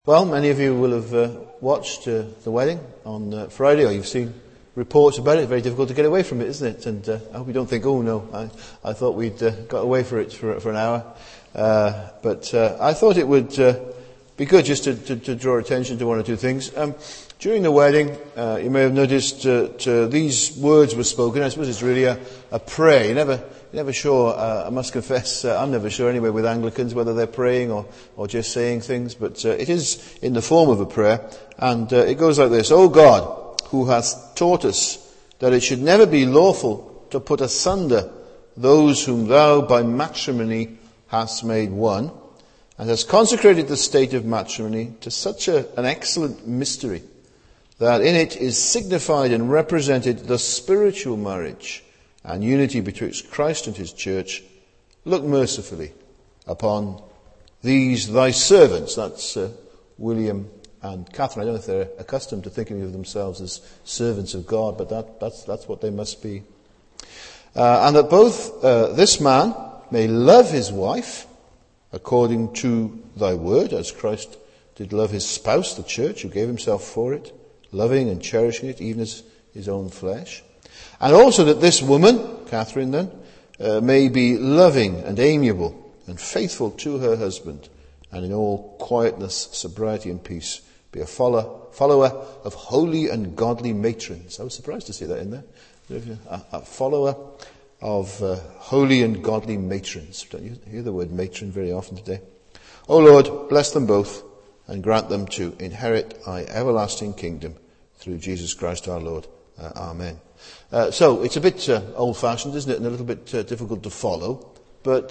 Well, many of you will have watched the wedding on Friday, or you've seen reports about it. It's very difficult to get away from it, isn't it? And I hope you don't think, oh no, I thought we'd got away for it for an hour. But I thought it would be good just to draw attention to one or two things. During the wedding, you may have noticed these words were spoken. I suppose it's really a prayer. You're never sure, I must confess, I'm never sure anyway with Anglicans whether they're praying or just saying things, but it is in the form of a prayer, and it goes like this: O God, who hast taught us that it should never be lawful to put asunder those whom thou by matrimony hast made one, and hast consecrated the state of matrimony to such an excellent mystery, that in it is signified and represented the spiritual marriage and unity betwixt Christ and his church. Look mercifully upon these thy servants. That's William and Catherine. I don't know if they're accustomed to thinking of themselves as servants of God, but that's what they must be. And that both this man may love his wife according to thy word, as Christ did love his spouse, the church, who gave himself for it, loving and cherishing it, even as his own flesh. And also that this woman, Catherine then, may be loving and amiable and faithful to her husband, and in all quietness, sobriety and peace be a follower of holy and godly matrons. I was surprised to see that in there. A follower of holy and godly matrons. Don't you hear the word matron very often today? O Lord, bless them both and grant them to inherit thy everlasting kingdom through Jesus Christ our Lord. Amen. So it's a bit old-fashioned, isn't it, and a little bit difficult to follow. But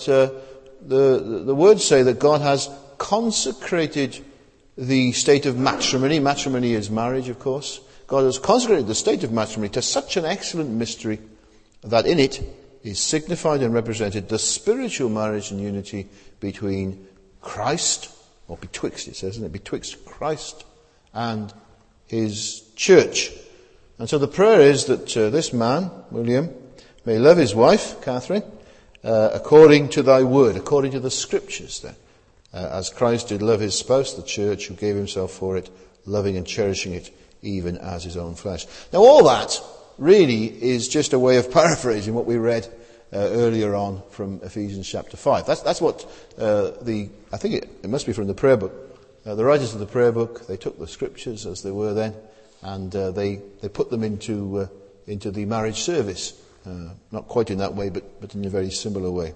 the words say that God has consecrated the state of matrimony. Matrimony is marriage, of course. God has consecrated the state of matrimony to such an excellent mystery that in it is signified and represented the spiritual marriage and unity between Christ, or betwixt, it says, isn't it? Betwixt Christ and his church. And so the prayer is that this man, William, may love his wife, Catherine, according to thy word, according to the scriptures then, as Christ did love his spouse, the church, who gave himself for it, loving and cherishing it, even as his own flesh. Now all that really is just a way of paraphrasing what we read earlier on from Ephesians chapter 5. That's what I think it must be from the prayer book. The writers of the prayer book, they took the scriptures as they were then, and they put them into the marriage service. Not quite in that way, but in a very similar way.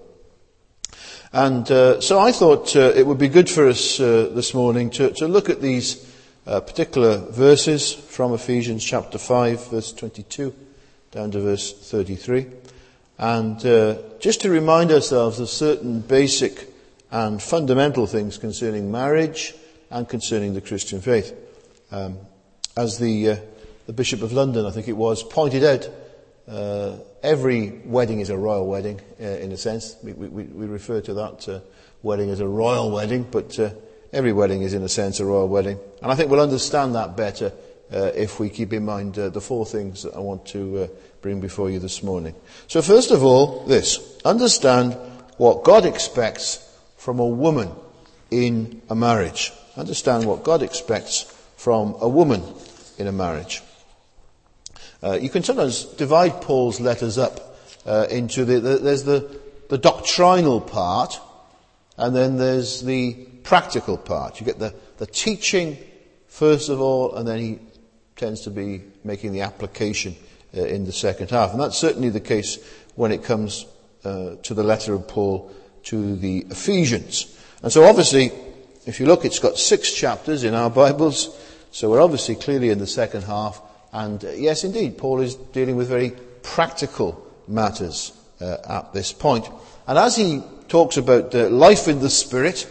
And so I thought it would be good for us this morning to look at these particular verses from Ephesians chapter 5, verse 22, down to verse 33. And just to remind ourselves of certain basic and fundamental things concerning marriage and concerning the Christian faith. As the Bishop of London, I think it was, pointed out, every wedding is a royal wedding, in a sense. We refer to that wedding as a royal wedding, but every wedding is, in a sense, a royal wedding. And I think we'll understand that better if we keep in mind the four things that I want to bring before you this morning. So first of all, this. Understand what God expects from a woman in a marriage. Understand what God expects from a woman in a marriage. You can sometimes divide Paul's letters up into there's the doctrinal part, and then there's the practical part. You get the teaching first of all, and then he tends to be making the application in the second half. And that's certainly the case when it comes to the letter of Paul to the Ephesians. And so obviously, if you look, it's got 6 chapters in our Bibles, so we're obviously clearly in the second half. And yes, indeed, Paul is dealing with very practical matters at this point. And as he talks about life in the Spirit,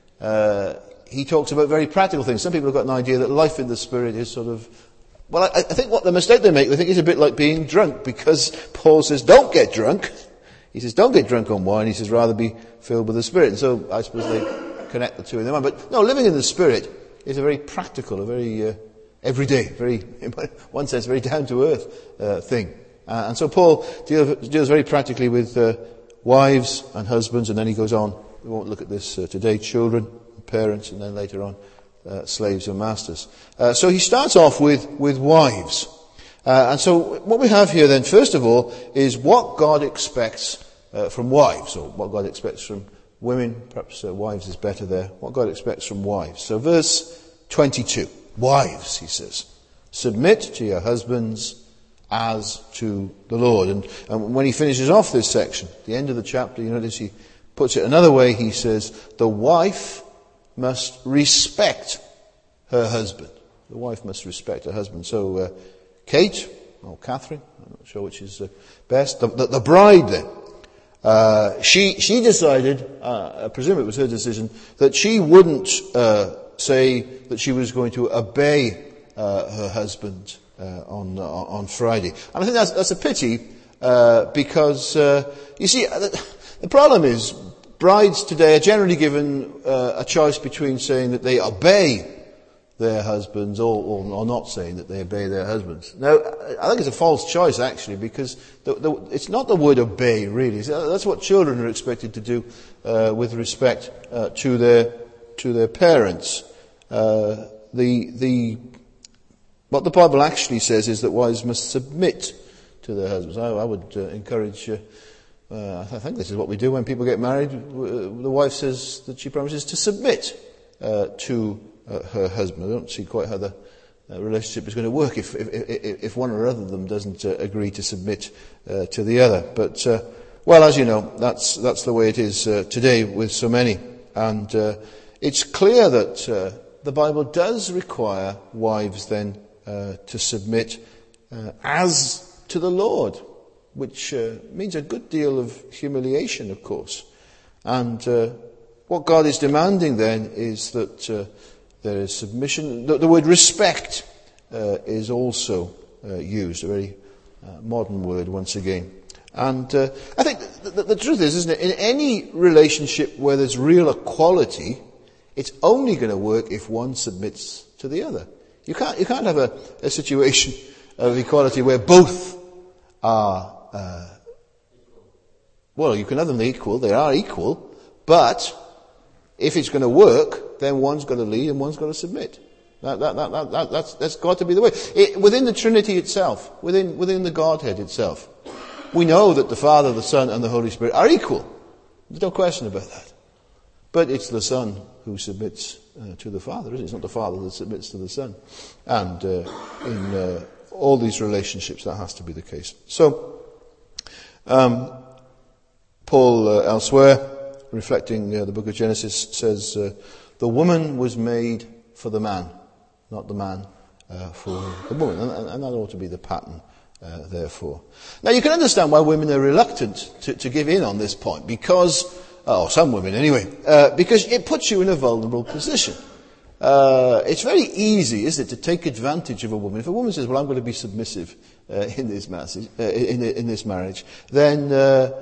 he talks about very practical things. Some people have got an idea that life in the Spirit is sort of, well, I think what the mistake they make, they think it's a bit like being drunk, because Paul says, don't get drunk. He says, don't get drunk on wine. He says, rather be filled with the Spirit. And so I suppose they connect the two in their mind. But no, living in the Spirit is a very practical, a very everyday, very, in one sense, very down-to-earth thing. And so Paul deals very practically with wives and husbands, and then he goes on. We won't look at this today. Children, parents, and then later on slaves and masters. So he starts off with wives. And so what we have here then, first of all, is what God expects from wives, or what God expects from women. Perhaps wives is better there. What God expects from wives. So verse 22. Wives, he says, submit to your husbands as to the Lord. And when he finishes off this section, the end of the chapter, you notice he puts it another way. He says, the wife must respect her husband. The wife must respect her husband. So Kate, or Catherine, I'm not sure which is best, the bride then, she decided, I presume it was her decision, that she wouldn't say that she was going to obey her husband on Friday. And I think that's a pity, because you see, the problem is brides today are generally given a choice between saying that they obey their husbands or not saying that they obey their husbands. Now, I think it's a false choice actually, because it's not the word obey really. That's what children are expected to do with respect to their parents. What the Bible actually says is that wives must submit to their husbands. I would encourage, I think this is what we do when people get married. The wife says that she promises to submit to her husband. I don't see quite how the relationship is going to work if one or other of them doesn't agree to submit to the other. But, well, as you know, that's the way it is today with so many. And it's clear that the Bible does require wives then to submit as to the Lord, which means a good deal of humiliation, of course. And what God is demanding then is that there is submission. The word respect is also used, a very modern word once again. And I think the truth is, isn't it, in any relationship where there's real equality, it's only going to work if one submits to the other. You can't have a situation of equality where both are, well, you can have them equal, they are equal, but if it's going to work, then one's got to lead and one's got to submit. That's got to be the way. Within the Trinity itself, within the Godhead itself, we know that the Father, the Son, and the Holy Spirit are equal. There's no question about that. But it's the Son who submits to the Father, isn't it? It's not the Father that submits to the Son. And in all these relationships, that has to be the case. So, Paul elsewhere, reflecting the book of Genesis, says, the woman was made for the man, not the man for the woman. And that ought to be the pattern, therefore. Now, you can understand why women are reluctant to give in on this point, because, or some women anyway, because it puts you in a vulnerable position. It's very easy, isn't it, to take advantage of a woman. If a woman says, well, I'm going to be submissive in this marriage, then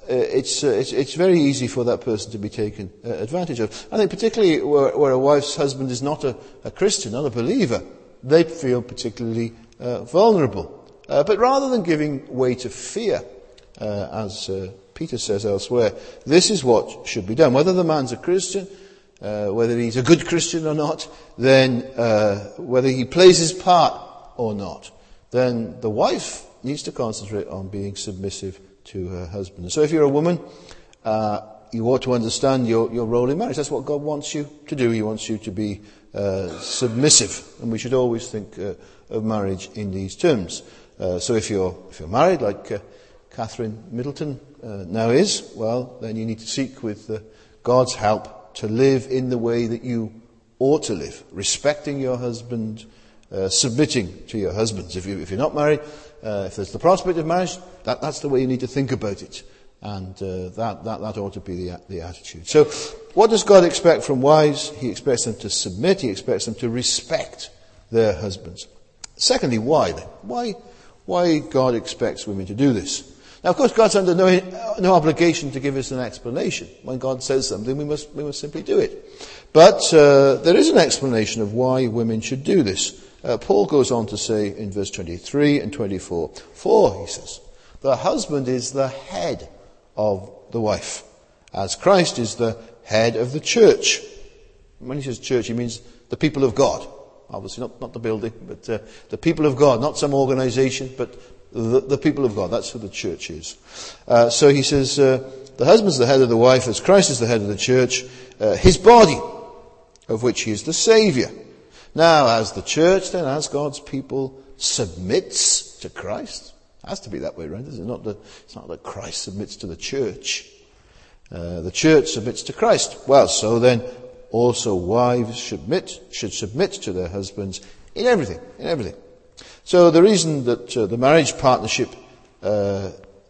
it's very easy for that person to be taken advantage of. I think particularly where a wife's husband is not a Christian, not a believer, they feel particularly vulnerable. But rather than giving way to fear, as Peter says elsewhere, this is what should be done. Whether the man's a Christian, whether he's a good Christian or not, then whether he plays his part or not, then the wife needs to concentrate on being submissive to her husband. And so if you're a woman, you ought to understand your role in marriage. That's what God wants you to do. He wants you to be submissive. And we should always think of marriage in these terms. So if you're married, like Catherine Middleton now is, well, then you need to seek with God's help to live in the way that you ought to live, respecting your husband, submitting to your husbands. If you're not married, if there's the prospect of marriage, that's the way you need to think about it. And that ought to be the attitude. So what does God expect from wives? He expects them to submit. He expects them to respect their husbands. Secondly, why then? Why God expects women to do this? Now, of course, God's under no obligation to give us an explanation. When God says something, we must simply do it. But there is an explanation of why women should do this. Paul goes on to say in verse 23 and 24, for, he says, the husband is the head of the wife, as Christ is the head of the church. When he says church, he means the people of God. Obviously not the building, but the people of God, not some organization, but the people of God. That's who the church is. So he says, the husband's the head of the wife as Christ is the head of the church, his body, of which he is the Saviour. Now, as the church then, as God's people, submits to Christ, it has to be that way, right? It's not that Christ submits to the church. The church submits to Christ. Well, so then, also wives should submit to their husbands in everything. So the reason that the marriage partnership, the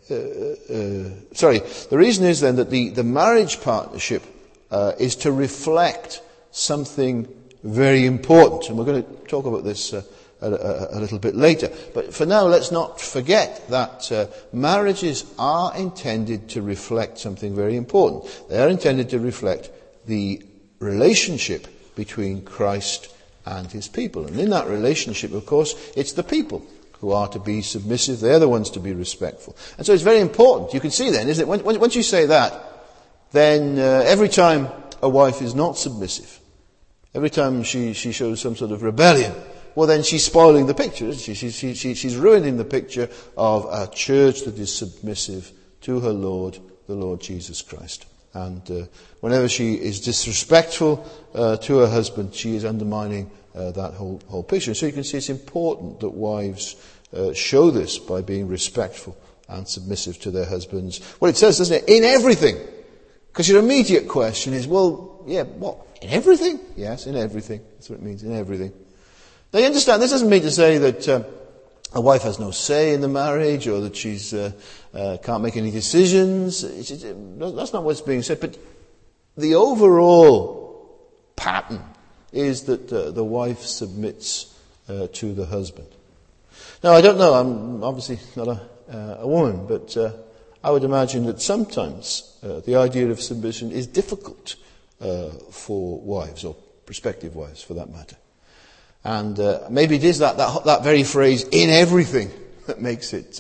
reason is then that the marriage partnership is to reflect something very important, and we're going to talk about this a little bit later. But for now, let's not forget that marriages are intended to reflect something very important. They are intended to reflect the relationship between Christ and his people. And in that relationship, of course, it's the people who are to be submissive. They're the ones to be respectful. And so it's very important. You can see then, isn't it? Once you say that, then every time a wife is not submissive, every time she shows some sort of rebellion, well then she's spoiling the picture, isn't she? She's ruining the picture of a church that is submissive to her Lord, the Lord Jesus Christ. And whenever she is disrespectful to her husband, she is undermining that whole picture. So you can see it's important that wives show this by being respectful and submissive to their husbands. Well, it says, doesn't it? In everything. Because your immediate question is, well, yeah, what? In everything? Yes, in everything. That's what it means, in everything. Now you understand, this doesn't mean to say that a wife has no say in the marriage, or that she's can't make any decisions. That's not what's being said. But the overall pattern is that the wife submits to the husband. Now, I don't know. I'm obviously not a woman, but I would imagine that sometimes the idea of submission is difficult for wives, or prospective wives, for that matter. And maybe it is that very phrase "in everything" that makes it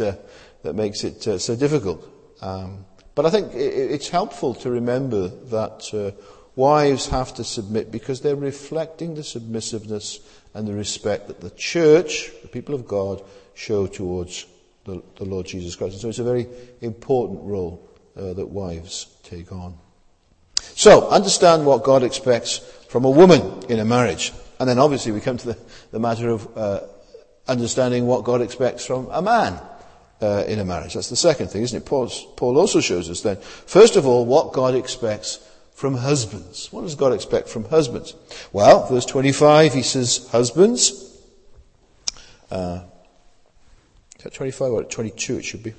so difficult. But I think it's helpful to remember that wives have to submit because they're reflecting the submissiveness and the respect that the church, the people of God, show towards the Lord Jesus Christ. And so it's a very important role that wives take on. So, understand what God expects from a woman in a marriage. And then obviously we come to the matter of understanding what God expects from a man in a marriage. That's the second thing, isn't it? Paul also shows us then, first of all, what God expects from husbands. What does God expect from husbands? Well, verse 25, he says, husbands. Is that 25 or 22 it should be?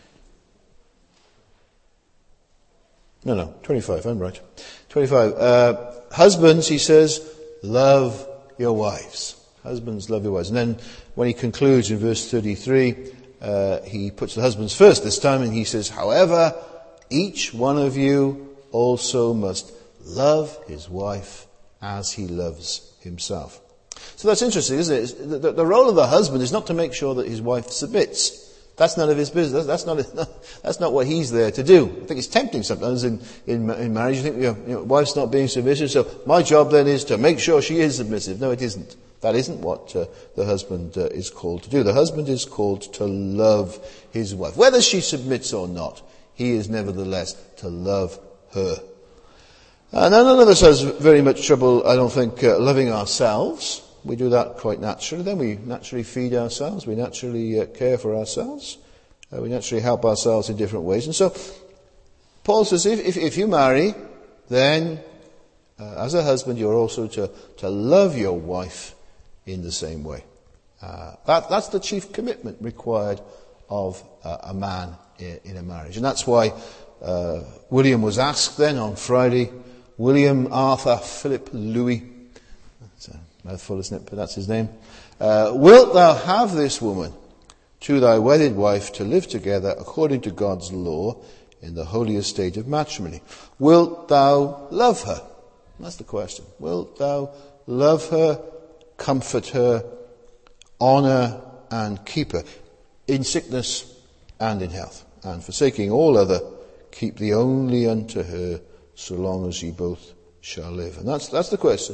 No, 25, I'm right. 25. Husbands, he says, love your wives. Husbands, love your wives. And then when he concludes in verse 33, he puts the husbands first this time, and he says, however, each one of you also must love his wife as he loves himself. So that's interesting, isn't it? The role of the husband is not to make sure that his wife submits. That's none of his business. That's not what he's there to do. I think it's tempting sometimes in marriage. You think, wife's not being submissive, so my job then is to make sure she is submissive. No, it isn't. That isn't what the husband is called to do. The husband is called to love his wife. Whether she submits or not, he is nevertheless to love her. And none of us has very much trouble, I don't think, loving ourselves. We do that quite naturally. Then we naturally feed ourselves. We naturally care for ourselves. We naturally help ourselves in different ways. And so Paul says, if you marry, then as a husband, you're also to love your wife in the same way. That's the chief commitment required of a man in a marriage. And that's why William was asked then on Friday, William Arthur Philip Louis, that's a mouthful, isn't it? But that's his name. Wilt thou have this woman to thy wedded wife to live together according to God's law in the holy estate of matrimony? Wilt thou love her? That's the question. Wilt thou love her, comfort her, honour and keep her in sickness and in health, and forsaking all other, keep thee only unto her, so long as ye both shall live? And that's the question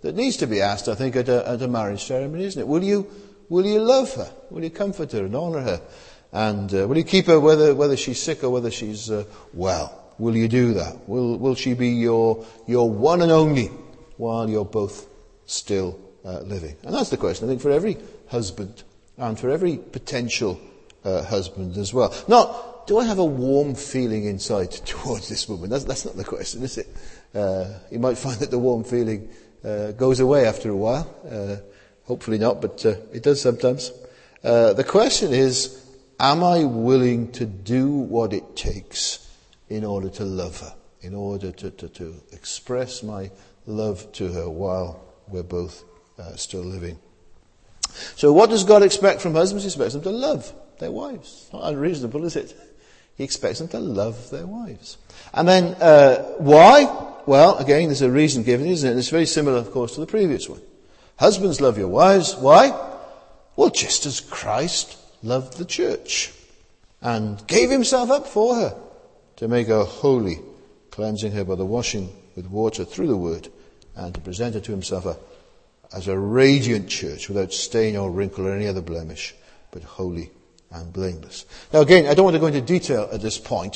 that needs to be asked, I think, at a marriage ceremony, isn't it? Will you love her? Will you comfort her and honour her? And will you keep her whether she's sick or whether she's well? Will you do that? Will she be your one and only while you're both still living? And that's the question, I think, for every husband and for every potential husband as well. Not, do I have a warm feeling inside towards this woman? That's not the question, is it? You might find that the warm feeling goes away after a while. Hopefully not, but it does sometimes. The question is, am I willing to do what it takes in order to love her, in order to express my love to her while we're both still living? So what does God expect from husbands? He expects them to love their wives. Not unreasonable, is it? He expects them to love their wives. And then, why? Well, again, there's a reason given, isn't it? And it's very similar, of course, to the previous one. Husbands, love your wives. Why? Well, just as Christ loved the church and gave himself up for her to make her holy, cleansing her by the washing with water through the word, and to present her to himself as a radiant church without stain or wrinkle or any other blemish, but holy and blameless. Now again, I don't want to go into detail at this point,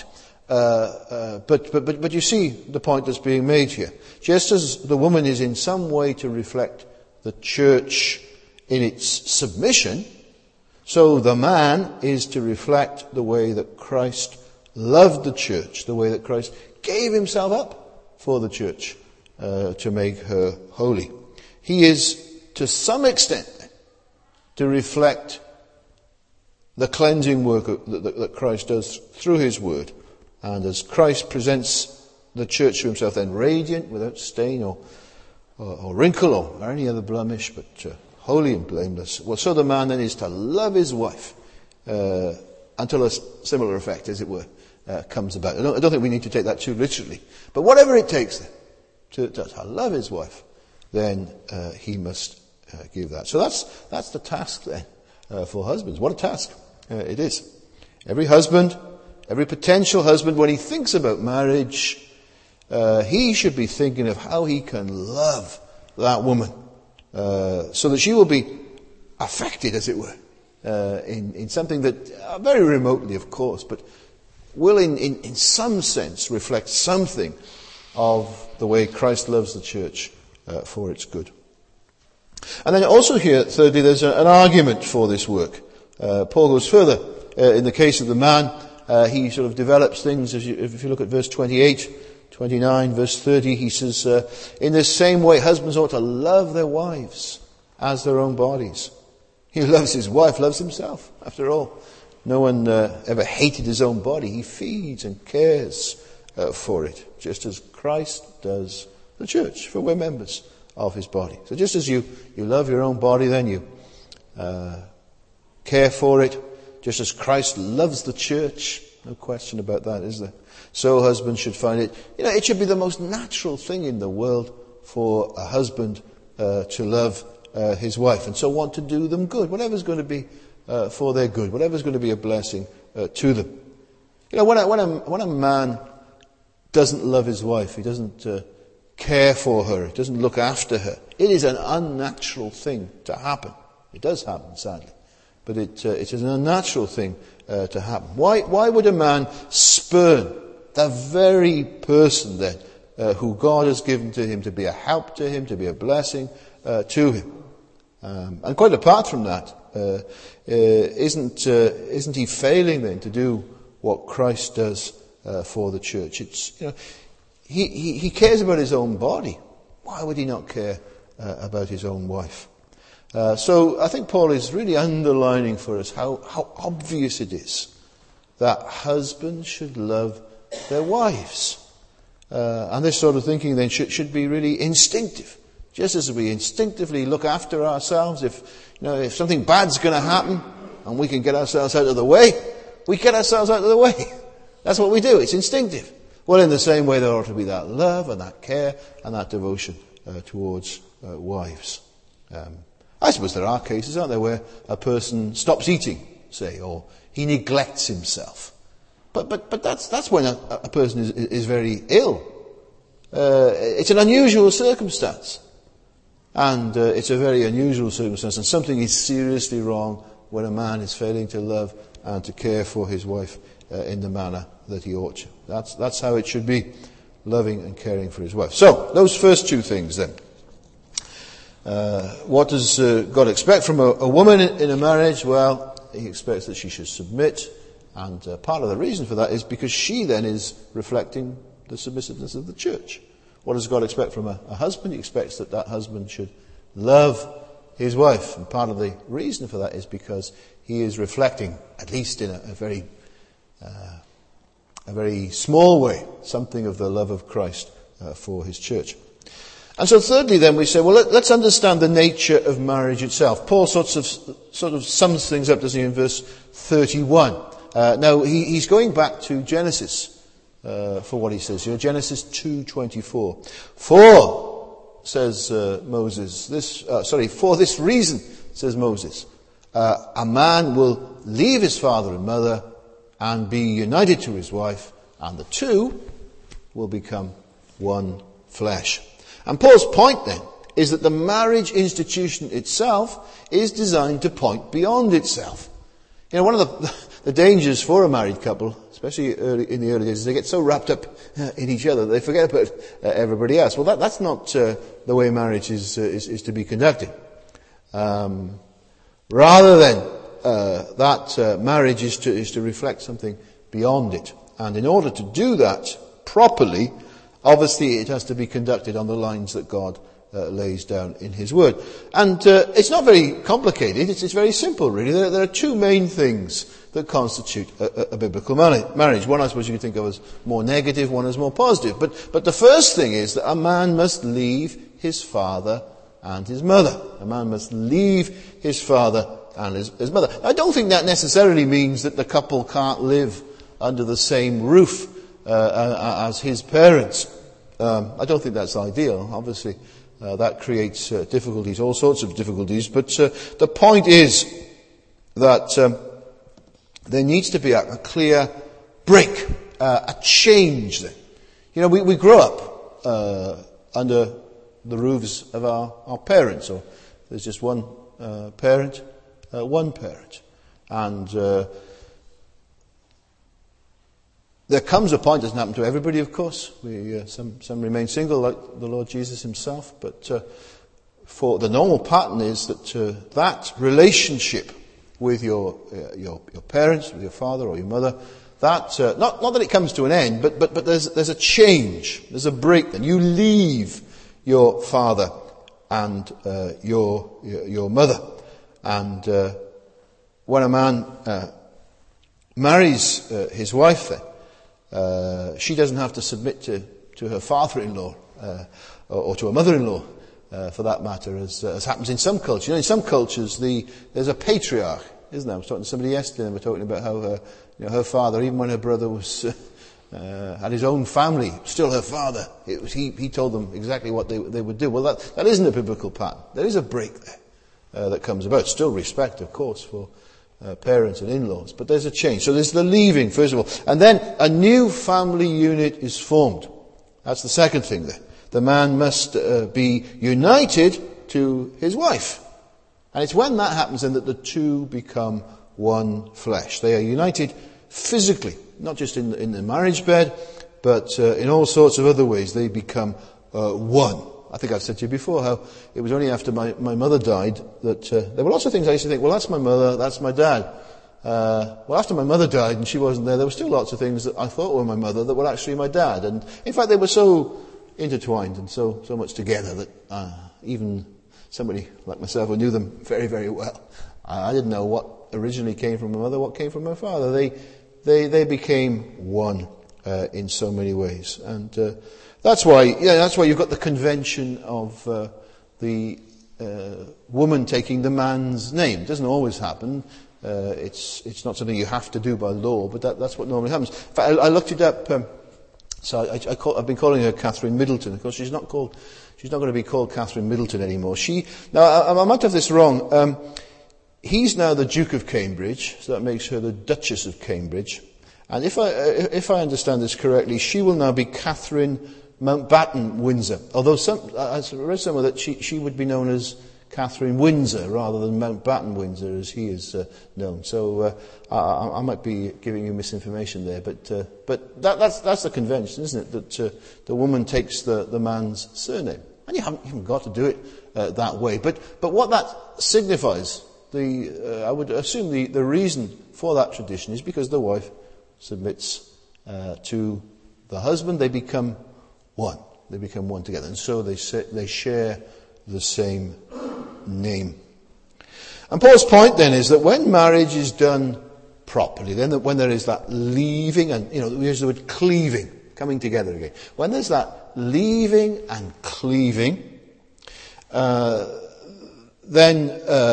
but you see the point that's being made here. Just as the woman is in some way to reflect the church in its submission, so the man is to reflect the way that Christ loved the church, the way that Christ gave himself up for the church to make her holy. He is, to some extent, to reflect the cleansing work that Christ does through his word. And as Christ presents the church to himself, then radiant, without stain or wrinkle or any other blemish, but holy and blameless. Well, so the man then is to love his wife until a similar effect, as it were, comes about. I don't think we need to take that too literally. But whatever it takes then to love his wife, then he must give that. So that's the task then for husbands. What a task it is. Every husband, every potential husband, when he thinks about marriage, he should be thinking of how he can love that woman so that she will be affected, as it were, in something that, very remotely of course, but will in some sense reflect something of the way Christ loves the church for its good. And then also here, thirdly, there's an argument for this work. Paul goes further. In the case of the man, he sort of develops things. If you look at verse 28, 29, verse 30, he says, in this same way, husbands ought to love their wives as their own bodies. He who loves his wife loves himself, after all. No one ever hated his own body. He feeds and cares for it, just as Christ does the church, for we're members of his body. So just as you love your own body, then you care for it, just as Christ loves the church. No question about that, is there? So husbands should find it, it should be the most natural thing in the world for a husband to love his wife, and so want to do them good, whatever's going to be for their good, whatever's going to be a blessing to them. When a man doesn't love his wife, he doesn't care for her, he doesn't look after her, it is an unnatural thing to happen. It does happen, sadly, but it is an unnatural thing to happen. Why would a man spurn the very person then who God has given to him to be a help to him, to be a blessing to him? And quite apart from that, isn't he failing then to do what Christ does for the church? It's he cares about his own body. Why would he not care about his own wife? So I think Paul is really underlining for us how obvious it is that husbands should love their wives. And this sort of thinking then should be really instinctive. Just as we instinctively look after ourselves, if something bad's going to happen and we can get ourselves out of the way, we get ourselves out of the way. That's what we do. It's instinctive. Well, in the same way, there ought to be that love and that care and that devotion towards wives. I suppose there are cases, aren't there, where a person stops eating, say, or he neglects himself. But that's when a person is very ill. It's an unusual circumstance. And it's a very unusual circumstance, and something is seriously wrong when a man is failing to love and to care for his wife in the manner that he ought to. That's how it should be, loving and caring for his wife. So, those first two things then. What does God expect from a woman in a marriage? Well, he expects that she should submit, and part of the reason for that is because she then is reflecting the submissiveness of the church. What does God expect from a husband? He expects that husband should love his wife, and part of the reason for that is because he is reflecting, at least in a very small way, something of the love of Christ for his church. And so thirdly then we say, well, let's understand the nature of marriage itself. Paul sort of sums things up, doesn't he, in verse 31. Now, he's going back to Genesis for what he says here. Genesis 2:24. For, says Moses, for this reason, says Moses, a man will leave his father and mother and be united to his wife, and the two will become one flesh. And Paul's point then is that the marriage institution itself is designed to point beyond itself. You know, one of the dangers for a married couple, especially in the early days, is they get so wrapped up in each other they forget about everybody else. Well, that's not the way marriage is to be conducted. Rather than that marriage is to reflect something beyond it. And in order to do that properly, obviously it has to be conducted on the lines that God lays down in his word. And it's not very complicated, it's very simple really. There are two main things that constitute a biblical marriage. One I suppose you could think of as more negative, one as more positive. But the first thing is that a man must leave his father and his mother. A man must leave his father and his mother. I don't think that necessarily means that the couple can't live under the same roof as his parents. I don't think that's ideal. Obviously, that creates difficulties, all sorts of difficulties. But the point is that there needs to be a clear break, a change there. You know, we grow up under the roofs of our parents, or there's just one parent. And there comes a point, doesn't happen to everybody, of course. Some remain single, like the Lord Jesus himself. But for the normal pattern is that that relationship with your parents, with your father or your mother, that not that it comes to an end, but there's a change, there's a break. Then you leave your father and your mother. And when a man marries his wife, then she doesn't have to submit to her father-in-law or to her mother-in-law, for that matter, as happens in some cultures. You know, in some cultures, there's a patriarch, isn't there? I was talking to somebody yesterday, and they were talking about how her father, even when her brother was had his own family, still her father. He told them exactly what they would do. Well, that isn't a biblical pattern. There is a break there that comes about. Still respect, of course, for parents and in-laws, but there's a change. So there's the leaving, first of all, and then a new family unit is formed. That's the second thing there. The man must be united to his wife. And it's when that happens then that the two become one flesh. They are united physically, not just in the marriage bed, but in all sorts of other ways. They become one. I think I've said to you before how it was only after my mother died that there were lots of things I used to think, well, that's my mother, that's my dad. Well, after my mother died and she wasn't there were still lots of things that I thought were my mother that were actually my dad. And in fact, they were so intertwined and so much together that even somebody like myself who knew them very, very well, I didn't know what originally came from my mother, what came from my father. They became one in so many ways. And that's why you've got the convention of the woman taking the man's name. It doesn't always happen. It's not something you have to do by law, but that's what normally happens. In fact, I looked it up. So I've been calling her Catherine Middleton. Of course, she's not going to be called Catherine Middleton anymore. Now I might have this wrong. He's now the Duke of Cambridge, so that makes her the Duchess of Cambridge. And if I understand this correctly, she will now be Catherine Mountbatten Windsor. Although I read somewhere that she would be known as Catherine Windsor rather than Mountbatten Windsor as he is known. So I might be giving you misinformation there, but that's the convention, isn't it? That the woman takes the man's surname, and you haven't got to do it that way. But what that signifies, I would assume the reason for that tradition is because the wife submits to the husband. They become one. They become one together, and so they share the same name. And Paul's point then is that when marriage is done properly, then when there is that leaving, and we use the word cleaving, coming together again. When there's that leaving and cleaving, then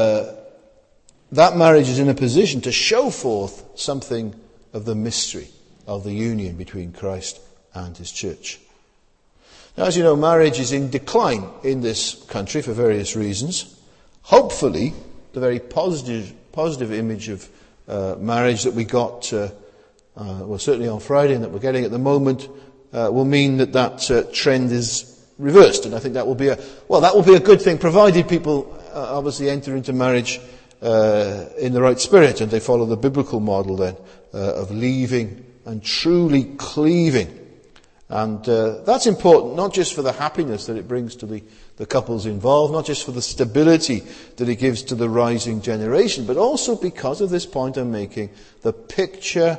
that marriage is in a position to show forth something of the mystery of the union between Christ and his church. Now, as you know, marriage is in decline in this country for various reasons. Hopefully, the very positive image of marriage that we got, certainly on Friday and that we're getting at the moment, will mean that trend is reversed. And I think that will be a good thing, provided people obviously enter into marriage in the right spirit and they follow the biblical model then of leaving and truly cleaving. And that's important, not just for the happiness that it brings to the couples involved, not just for the stability that it gives to the rising generation, but also because of this point I'm making, the picture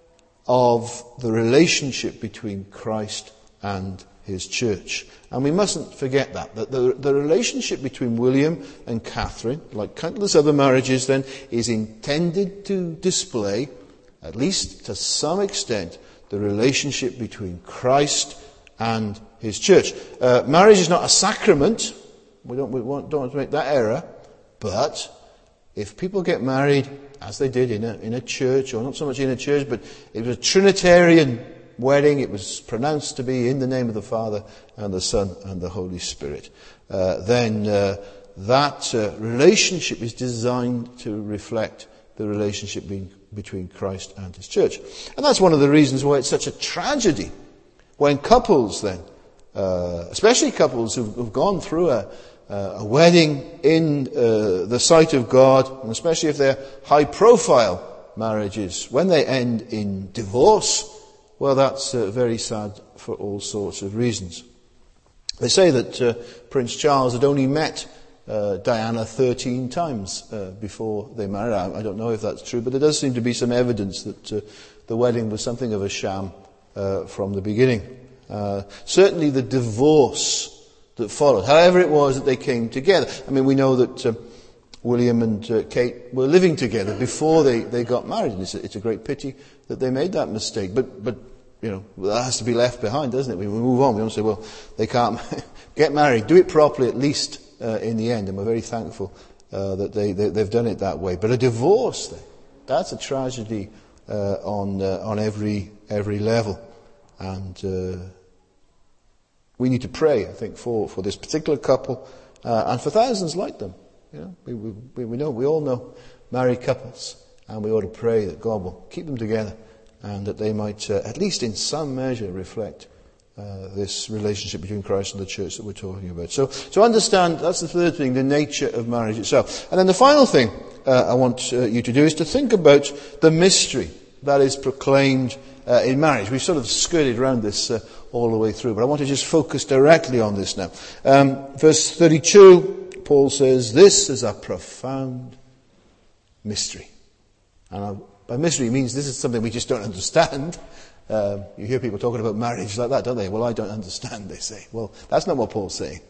of the relationship between Christ and his church. And we mustn't forget that the relationship between William and Catherine, like countless other marriages then, is intended to display, at least to some extent, the relationship between Christ and his church. Marriage is not a sacrament. We don't want to make that error. But if people get married, as they did in a church, or not so much in a church, but it was a Trinitarian wedding, it was pronounced to be in the name of the Father and the Son and the Holy Spirit, then that relationship is designed to reflect the relationship between Christ and his church. And that's one of the reasons why it's such a tragedy when couples then, especially couples who've gone through a wedding in the sight of God, and especially if they're high-profile marriages, when they end in divorce, well, that's very sad for all sorts of reasons. They say that Prince Charles had only met Diana 13 times before they married. I don't know if that's true, but there does seem to be some evidence that the wedding was something of a sham from the beginning. Certainly the divorce that followed, however it was that they came together. I mean, we know that William and Kate were living together before they got married. And it's a great pity that they made that mistake. But that has to be left behind, doesn't it? We move on. We don't say, well, they can't get married. Do it properly, at least in the end. And we're very thankful that they've done it that way. But a divorce, that's a tragedy on every level. And we need to pray, I think, for this particular couple and for thousands like them. We all know married couples, and we ought to pray that God will keep them together and that they might, at least in some measure, reflect this relationship between Christ and the church that we're talking about. So to understand, that's the third thing, the nature of marriage itself. And then the final thing I want you to do is to think about the mystery that is proclaimed in marriage. We've sort of skirted around this all the way through, but I want to just focus directly on this now. Verse 32, Paul says, "This is a profound mystery." And by mystery, it means this is something we just don't understand. You hear people talking about marriage like that, don't they? Well, I don't understand, they say. Well, that's not what Paul's saying.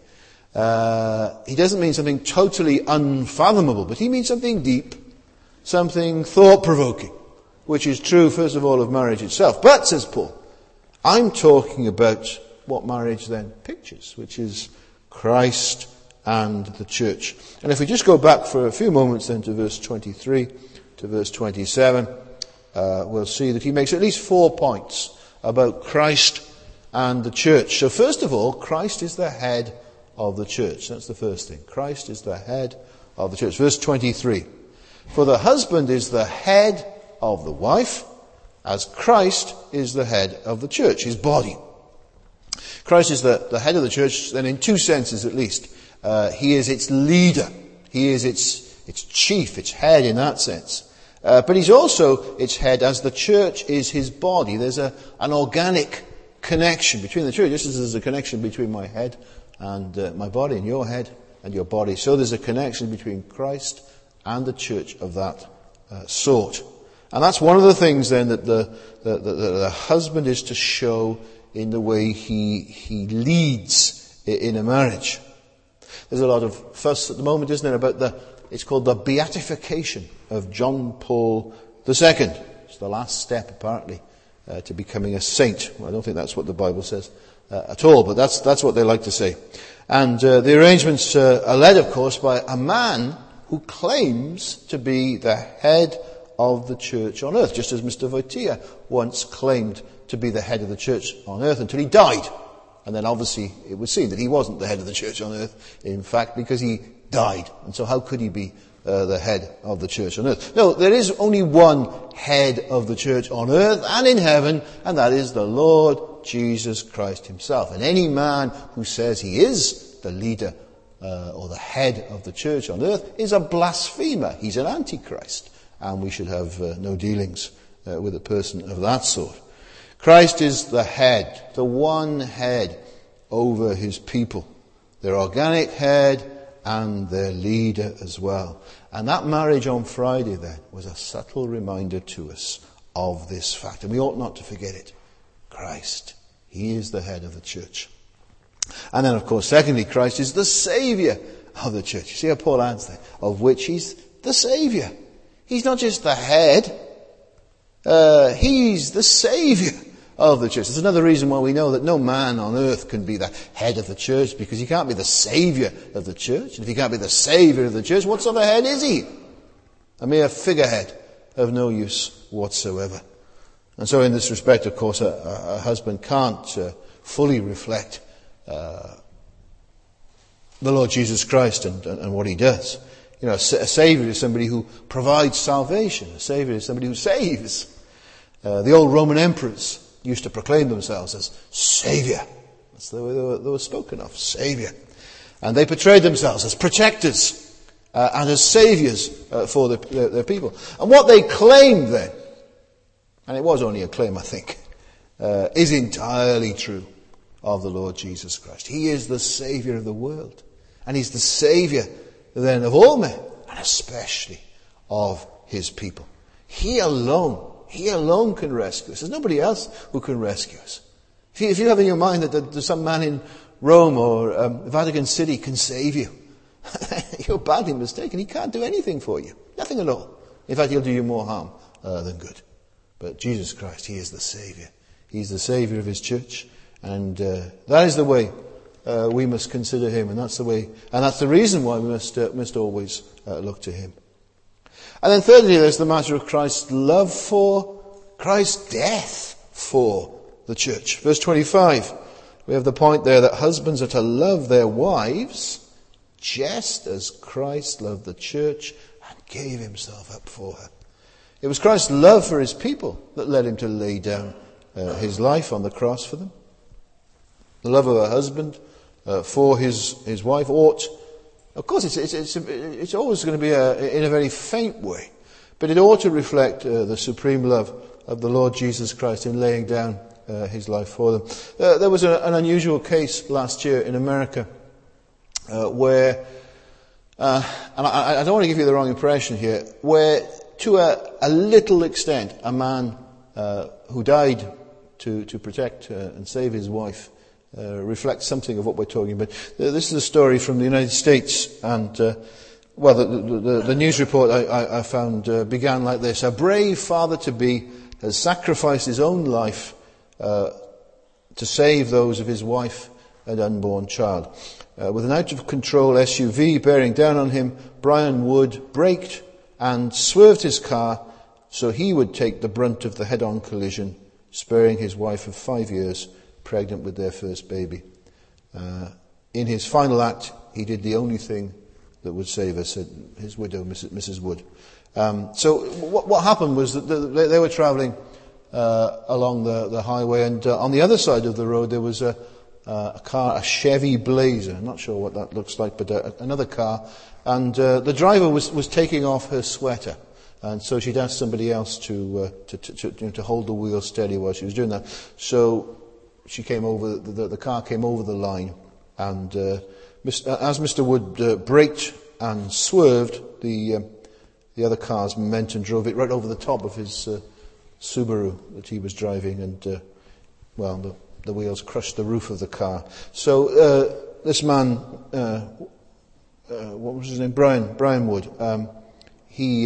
He doesn't mean something totally unfathomable, but he means something deep, something thought-provoking, which is true, first of all, of marriage itself. But, says Paul, I'm talking about what marriage then pictures, which is Christ and the church. And if we just go back for a few moments then to verse 23 to verse 27, we'll see that he makes at least 4 points about Christ and the church. So first of all, Christ is the head of the church. That's the first thing. Christ is the head of the church. Verse 23. "For the husband is the head of the wife, as Christ is the head of the church," his body. Christ is the head of the church, then in two senses at least. He is its leader. He is its chief, its head in that sense. But he's also its head as the church is his body. There's an organic connection between the church. Just as there's a connection between my head and my body, and your head and your body, so there's a connection between Christ and the church of that sort. And that's one of the things then that the husband is to show in the way he leads in a marriage. There's a lot of fuss at the moment, isn't there, about it's called the beatification of John Paul II. It's the last step, apparently, to becoming a saint. Well, I don't think that's what the Bible says at all, but that's what they like to say. And the arrangements are led, of course, by a man who claims to be the head of the church on earth, just as Mr. Wojtyła once claimed to be the head of the church on earth until he died. And then obviously it was seen that he wasn't the head of the church on earth, in fact, because he died. And so how could he be the head of the church on earth? No, there is only one head of the church on earth and in heaven, and that is the Lord Jesus Christ himself. And any man who says he is the leader or the head of the church on earth is a blasphemer. He's an antichrist. And we should have no dealings with a person of that sort. Christ is the head, the one head over his people. Their organic head and their leader as well. And that marriage on Friday then was a subtle reminder to us of this fact. And we ought not to forget it. Christ, he is the head of the church. And then of course, secondly, Christ is the Saviour of the church. You see how Paul adds there, of which he's the Saviour. He's not just the head, he's the Saviour of the church. There's another reason why we know that no man on earth can be the head of the church, because he can't be the Saviour of the church. And if he can't be the Saviour of the church, what sort of head is he? A mere figurehead of no use whatsoever. And so in this respect, of course, a husband can't fully reflect the Lord Jesus Christ and what he does. You know, a Saviour is somebody who provides salvation. A Saviour is somebody who saves. The old Roman emperors used to proclaim themselves as Saviour. That's the way they were spoken of, Saviour. And they portrayed themselves as protectors and as saviours for their people. And what they claimed then, and it was only a claim, I think, is entirely true of the Lord Jesus Christ. He is the Saviour of the world. And he's the Saviour then of all men, and especially of his people. He alone can rescue us. There's nobody else who can rescue us. If you have in your mind that there's some man in Rome or Vatican City can save you, you're badly mistaken. He can't do anything for you. Nothing at all. In fact, he'll do you more harm than good. But Jesus Christ, he is the Saviour. He's the Saviour of his church. And that is the way we must consider him, and that's the way, and that's the reason why we must always look to him. And then thirdly, there's the matter of Christ's love for, Christ's death for the church. Verse 25, we have the point there that husbands are to love their wives just as Christ loved the church and gave himself up for her. It was Christ's love for his people that led him to lay down his life on the cross for them. The love of a husband for his wife ought, of course, it's always going to be in a very faint way, but it ought to reflect the supreme love of the Lord Jesus Christ in laying down his life for them. There was an unusual case last year in America where, and I don't want to give you the wrong impression here, where to a little extent a man who died to protect and save his wife reflects something of what we're talking about. This is a story from the United States, and the news report I found began like this: a brave father-to-be has sacrificed his own life to save those of his wife and unborn child. With an out-of-control SUV bearing down on him, Brian Wood braked and swerved his car so he would take the brunt of the head-on collision, sparing his wife of 5 years, pregnant with their first baby. In his final act, he did the only thing that would save her, said his widow, Mrs. Wood. So what happened was that they were travelling along the highway, and on the other side of the road there was a a car, a Chevy Blazer. I'm not sure what that looks like, but another car. And the driver was taking off her sweater. And so she'd asked somebody else to hold the wheel steady while she was doing that. So she came over, the car came over the line, and as Mr. Wood braked and swerved, the other car's momentum drove it right over the top of his Subaru that he was driving, and the wheels crushed the roof of the car. So this man, what was his name? Brian Wood. He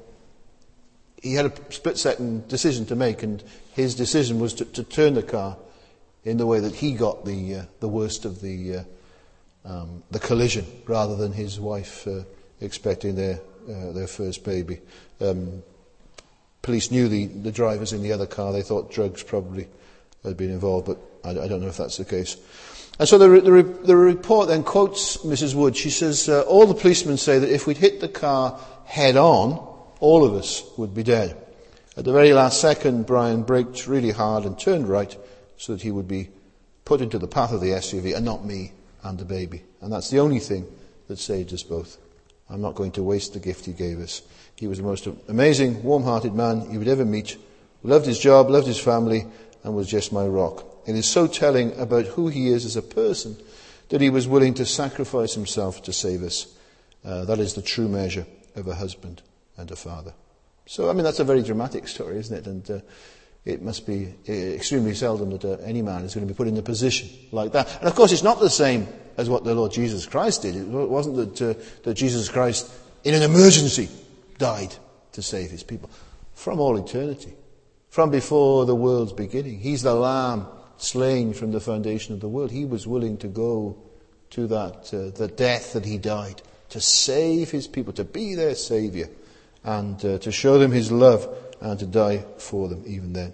had a split-second decision to make, and his decision was to turn the car in the way that he got the worst of the collision, rather than his wife expecting their first baby. Police knew the drivers in the other car. They thought drugs probably had been involved, but I don't know if that's the case. And so the report then quotes Mrs. Wood. She says, all the policemen say that if we'd hit the car head on, all of us would be dead. At the very last second, Brian braked really hard and turned right so that he would be put into the path of the SUV, and not me and the baby. And that's the only thing that saved us both. I'm not going to waste the gift he gave us. He was the most amazing, warm-hearted man you would ever meet, loved his job, loved his family, and was just my rock. It is so telling about who he is as a person that he was willing to sacrifice himself to save us. That is the true measure of a husband and a father. So, that's a very dramatic story, isn't it? And it must be extremely seldom that any man is going to be put in a position like that. And of course, it's not the same as what the Lord Jesus Christ did. It wasn't that Jesus Christ, in an emergency, died to save his people. From all eternity, from before the world's beginning, he's the Lamb slain from the foundation of the world. He was willing to go to that, the death that he died, to save his people, to be their Saviour, and to show them his love, and to die for them even then.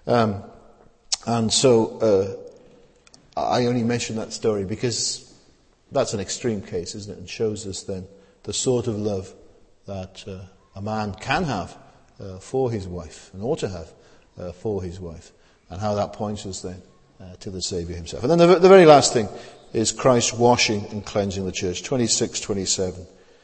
And so I only mention that story because that's an extreme case, isn't it? And shows us then the sort of love that a man can have for his wife, and ought to have for his wife, and how that points us then to the Saviour himself. And then the very last thing is Christ washing and cleansing the church. 26-27.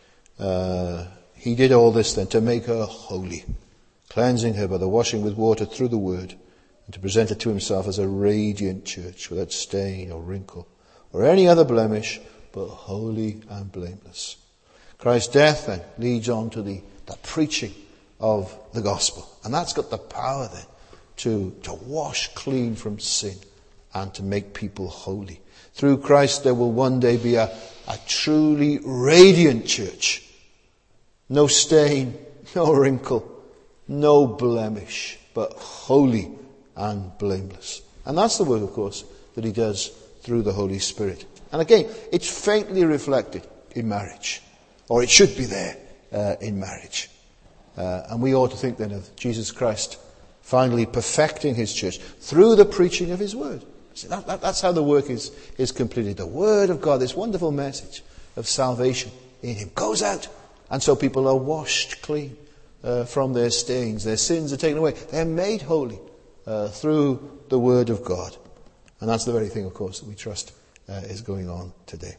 He did all this then to make her holy, cleansing her by the washing with water through the word, and to present her to himself as a radiant church, without stain or wrinkle or any other blemish, but holy and blameless. Christ's death then leads on to the preaching of the gospel. And that's got the power then to wash clean from sin and to make people holy. Through Christ there will one day be a truly radiant church. No stain, no wrinkle, no blemish, but holy and blameless. And that's the work, of course, that he does through the Holy Spirit. And again, it's faintly reflected in marriage, or it should be there in marriage. And we ought to think then of Jesus Christ finally perfecting his church through the preaching of his word. See, that's how the work is completed. The word of God, this wonderful message of salvation in him, goes out. And so people are washed clean from their stains. Their sins are taken away. They're made holy through the word of God. And that's the very thing, of course, that we trust is going on today.